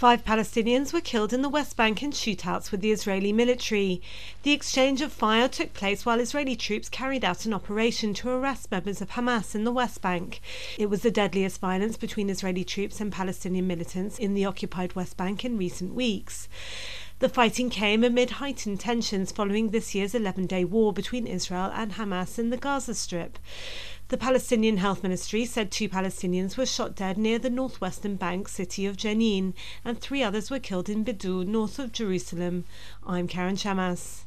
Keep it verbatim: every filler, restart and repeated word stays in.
Five Palestinians were killed in the West Bank in shootouts with the Israeli military. The exchange of fire took place while Israeli troops carried out an operation to arrest members of Hamas in the West Bank. It was the deadliest violence between Israeli troops and Palestinian militants in the occupied West Bank in recent weeks. The fighting came amid heightened tensions following this year's eleven-day war between Israel and Hamas in the Gaza Strip. The Palestinian Health Ministry said two Palestinians were shot dead near the northwestern bank city of Jenin, and three others were killed in Bidu, north of Jerusalem. I'm Karen Chamas.